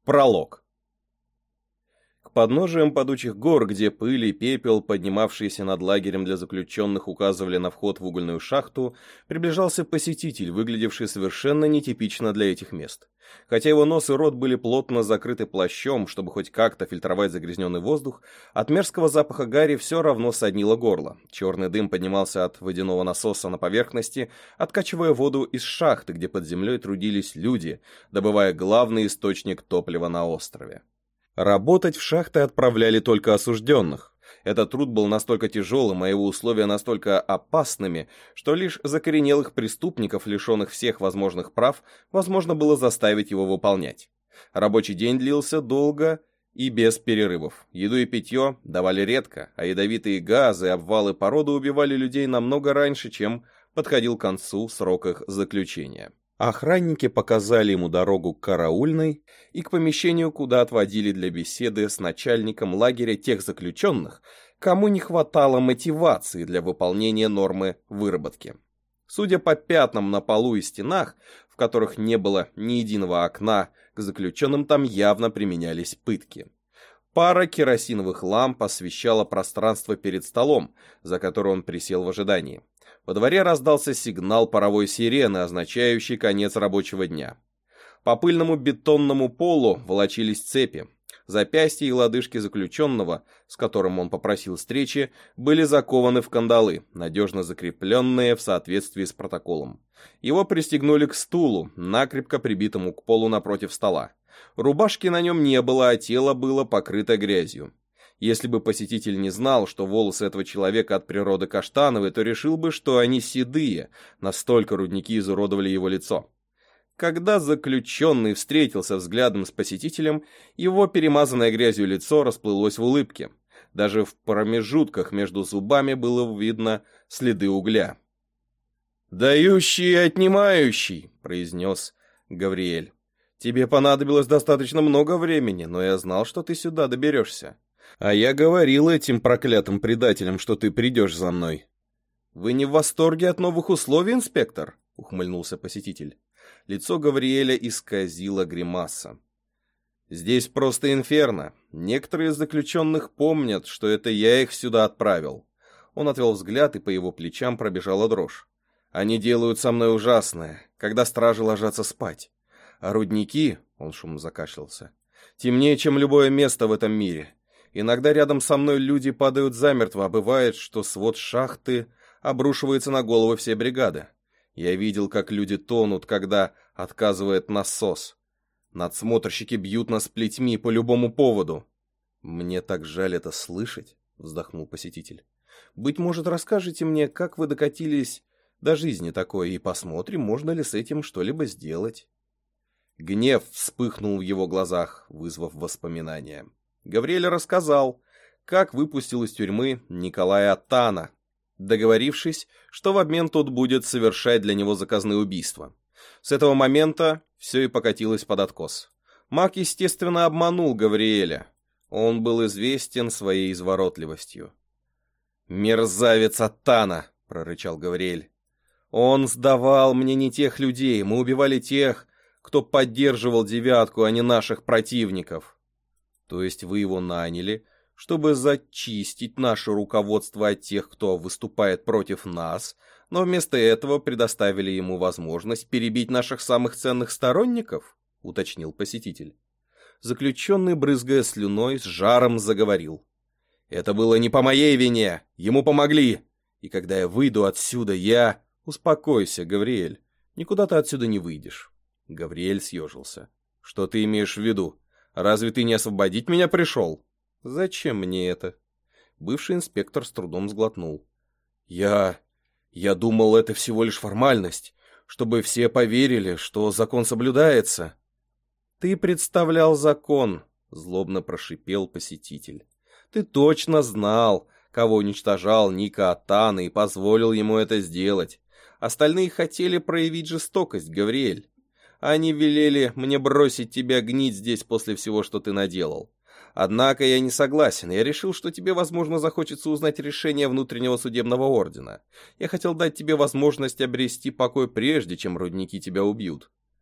Пролог. К подножиям падучих гор, где пыль и пепел, поднимавшиеся над лагерем для заключенных, указывали на вход в угольную шахту, приближался посетитель, выглядевший совершенно нетипично для этих мест. Хотя его нос и рот были плотно закрыты плащом, чтобы хоть как-то фильтровать загрязненный воздух, от мерзкого запаха гари все равно соднило горло. Черный дым поднимался от водяного насоса на поверхности, откачивая воду из шахты, где под землей трудились люди, добывая главный источник топлива на острове. Работать в шахты отправляли только осужденных. Этот труд был настолько тяжелым, а его условия настолько опасными, что лишь закоренелых преступников, лишенных всех возможных прав, возможно было заставить его выполнять. Рабочий день длился долго и без перерывов. Еду и питье давали редко, а ядовитые газы и обвалы породы убивали людей намного раньше, чем подходил к концу срок их заключения. Охранники показали ему дорогу к караульной и к помещению, куда отводили для беседы с начальником лагеря тех заключенных, кому не хватало мотивации для выполнения нормы выработки. Судя по пятнам на полу и стенах, в которых не было ни единого окна, к заключенным там явно применялись пытки. Пара керосиновых ламп освещала пространство перед столом, за которое он присел в ожидании. Во дворе раздался сигнал паровой сирены, означающий конец рабочего дня. По пыльному бетонному полу волочились цепи. Запястья и лодыжки заключенного, с которым он попросил встречи, были закованы в кандалы, надежно закрепленные в соответствии с протоколом. Его пристегнули к стулу, накрепко прибитому к полу напротив стола. Рубашки на нем не было, а тело было покрыто грязью. Если бы посетитель не знал, что волосы этого человека от природы каштановые, то решил бы, что они седые, настолько рудники изуродовали его лицо. Когда заключенный встретился взглядом с посетителем, его перемазанное грязью лицо расплылось в улыбке. Даже в промежутках между зубами было видно следы угля. «Дающий и отнимающий», — произнес Гавриэль. «Тебе понадобилось достаточно много времени, но я знал, что ты сюда доберешься. А я говорил этим проклятым предателям, что ты придешь за мной». «Вы не в восторге от новых условий, инспектор?» — ухмыльнулся посетитель. Лицо Гавриэля исказило гримаса. «Здесь просто инферно. Некоторые из заключенных помнят, что это я их сюда отправил». Он отвел взгляд, и по его плечам пробежала дрожь. «Они делают со мной ужасное, когда стражи ложатся спать. А рудники...» — он шумно закашлялся. «Темнее, чем любое место в этом мире. Иногда рядом со мной люди падают замертво, а бывает, что свод шахты обрушивается на головы всей бригады. Я видел, как люди тонут, когда отказывает насос. Надсмотрщики бьют нас плетьми по любому поводу». «Мне так жаль это слышать», — вздохнул посетитель. «Быть может, расскажете мне, как вы докатились до жизни такой, и посмотрим, можно ли с этим что-либо сделать». Гнев вспыхнул в его глазах, вызвав воспоминания. Гавриэль рассказал, как выпустил из тюрьмы Николая Тана, договорившись, что в обмен тот будет совершать для него заказные убийства. С этого момента все и покатилось под откос. Маг, естественно, обманул Гавриэля. Он был известен своей изворотливостью. «Мерзавец Аттана!» — прорычал Гавриэль. «Он сдавал мне не тех людей, мы убивали тех, кто поддерживал девятку, а не наших противников». «То есть вы его наняли, чтобы зачистить наше руководство от тех, кто выступает против нас, но вместо этого предоставили ему возможность перебить наших самых ценных сторонников?» — уточнил посетитель. Заключенный, брызгая слюной, с жаром заговорил. «Это было не по моей вине, ему помогли, и когда я выйду отсюда, я...» «Успокойся, Гавриэль, никуда ты отсюда не выйдешь». Гавриэль съежился. «Что ты имеешь в виду? Разве ты не освободить меня пришел?» «Зачем мне это?» Бывший инспектор с трудом сглотнул. Я думал, это всего лишь формальность, чтобы все поверили, что закон соблюдается». «Ты представлял закон», — злобно прошипел посетитель. «Ты точно знал, кого уничтожал Ника Аттана, и позволил ему это сделать. Остальные хотели проявить жестокость, Гавриэль. Они велели мне бросить тебя гнить здесь после всего, что ты наделал. Однако я не согласен. Я решил, что тебе, возможно, захочется узнать решение внутреннего судебного ордена. Я хотел дать тебе возможность обрести покой прежде, чем рудники тебя убьют».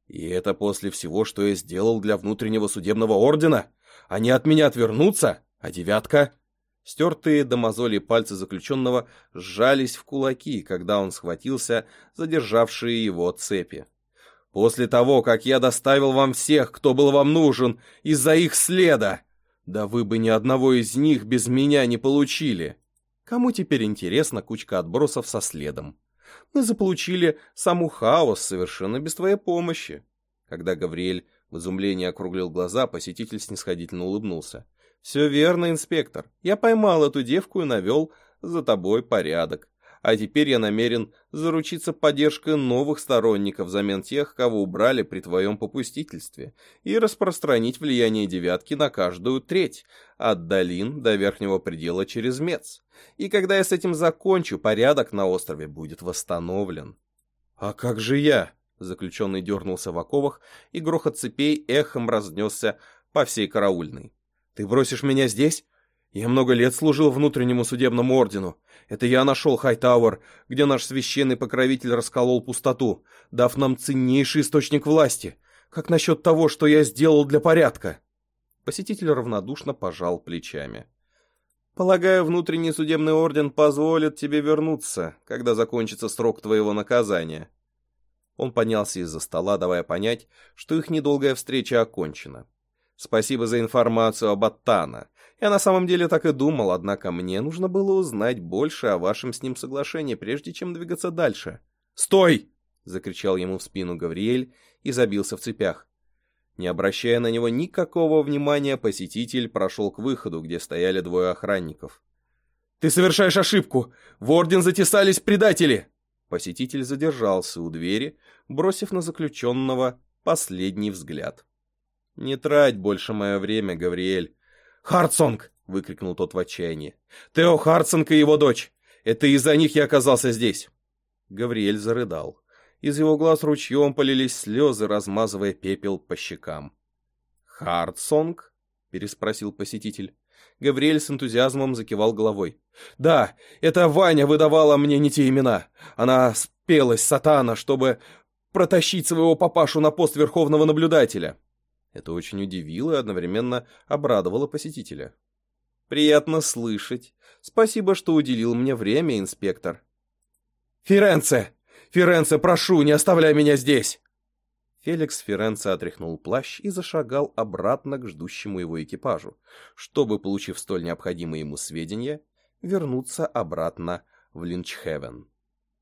И это после всего, что я сделал для внутреннего судебного ордена? Они от меня отвернутся? А девятка? Стертые до мозолей пальцы заключенного сжались в кулаки, когда он схватился за державшие его цепи. После того, как я доставил вам всех, кто был вам нужен, из-за их следа, да вы бы ни одного из них без меня не получили. Кому теперь интересна кучка отбросов со следом? Мы заполучили саму хаос совершенно без твоей помощи. Когда Гавриэль в изумлении округлил глаза, посетитель снисходительно улыбнулся. Все верно, инспектор. Я поймал эту девку и навел за тобой порядок. А теперь я намерен заручиться поддержкой новых сторонников взамен тех, кого убрали при твоем попустительстве, и распространить влияние девятки на каждую треть, от долин до верхнего предела через Мец. И когда я с этим закончу, порядок на острове будет восстановлен. А как же я? Заключенный дернулся в оковах, и грохот цепей эхом разнесся по всей караульной. Ты бросишь меня здесь? Я много лет служил внутреннему судебному ордену. Это я нашел Хайтауэр, где наш священный покровитель расколол пустоту, дав нам ценнейший источник власти. Как насчет того, что я сделал для порядка?» Посетитель равнодушно пожал плечами. «Полагаю, внутренний судебный орден позволит тебе вернуться, когда закончится срок твоего наказания». Он поднялся из-за стола, давая понять, что их недолгая встреча окончена. «Спасибо за информацию об Аттана. Я на самом деле так и думал, однако мне нужно было узнать больше о вашем с ним соглашении, прежде чем двигаться дальше». «Стой!» — закричал ему в спину Гавриэль и забился в цепях. Не обращая на него никакого внимания, посетитель прошел к выходу, где стояли двое охранников. «Ты совершаешь ошибку! В орден затесались предатели!» Посетитель задержался у двери, бросив на заключенного последний взгляд. «Не трать больше мое время, Гавриэль!» «Хартсонг!» — выкрикнул тот в отчаянии. «Тео Хартсонг и его дочь! Это из-за них я оказался здесь!» Гавриэль зарыдал. Из его глаз ручьем полились слезы, размазывая пепел по щекам. «Хартсонг?» — переспросил посетитель. Гавриэль с энтузиазмом закивал головой. «Да, это Ваня выдавала мне не те имена. Она спелась, сатана, чтобы протащить своего папашу на пост верховного наблюдателя». Это очень удивило и одновременно обрадовало посетителя. «Приятно слышать. Спасибо, что уделил мне время, инспектор». «Ференце! Ференце, прошу, не оставляй меня здесь!» Феликс Ференце отряхнул плащ и зашагал обратно к ждущему его экипажу, чтобы, получив столь необходимые ему сведения, вернуться обратно в Линчхевен.